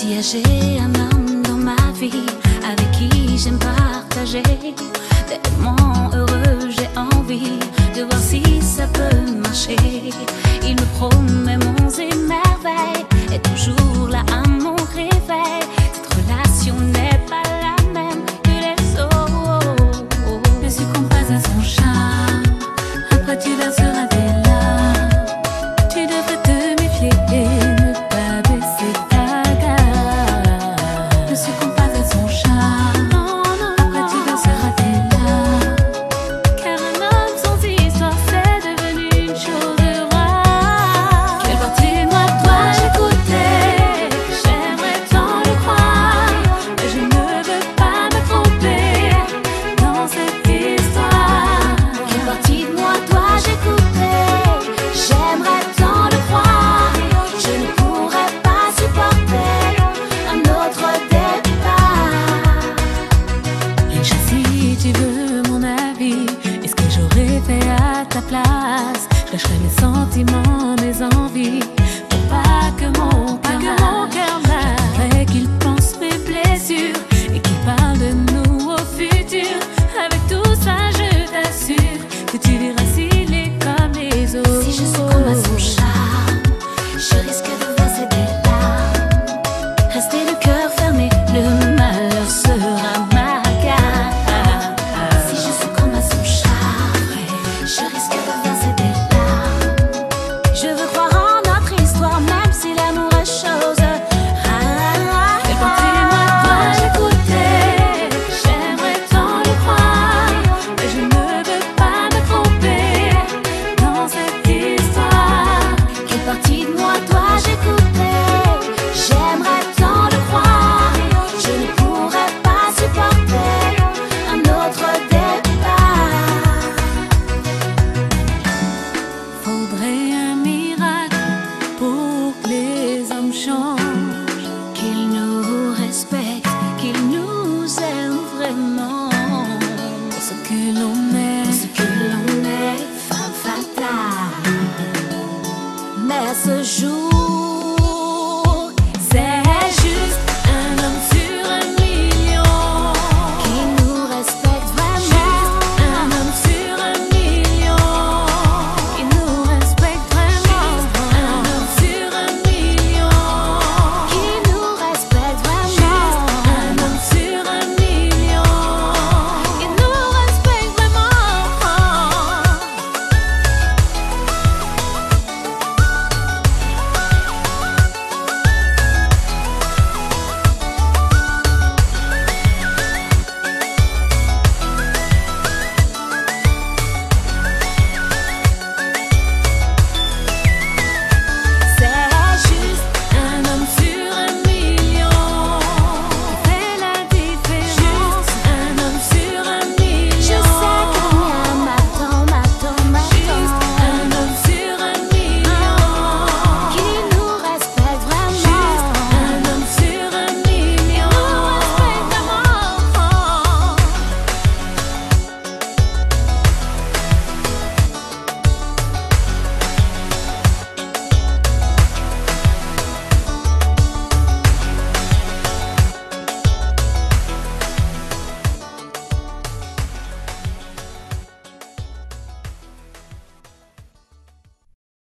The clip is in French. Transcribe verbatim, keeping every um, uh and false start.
J'ai un homme dans ma vie avec qui j'aime partager. Tellement heureux, j'ai envie de voir si ça peut marcher. Il me promet monts et merveilles, est toujours là à mon réveil. Cette relation n'est pas la même que les autres. Ne succombe pas à son charme, après tu verseras tes larmes. Tu devrais te méfier. Place, je cacherai mes sentiments, mes envies, pour pas que mon cœur m'arrête, qu'il pense mes blessures et qu'il parle de nous au futur. Avec tout ça, je t'assure que tu verras s'il est comme les autres. Si je succombe à son charme, je risque de verser des larmes. Rester le cœur fermé, le malheur sera ma garde. Si je succombe à son charme, je risque de verser des larmes. Je veux croire en notre histoire, même si l'amour est chose. Ah, quelle partie moi dois-je écouter? J'aimerais tant le croire, mais je ne veux pas me tromper dans cette histoire. Quelle partie de moi dois-je écouter? J'aimerais tant le croire, je ne pourrais pas supporter un autre départ. Faudrait un miracle pour que les hommes changent, qu'ils nous respectent, qu'ils nous aiment vraiment. Pour ce que l'on est, pour ce que l'on est, femme fatale. Mais ce jour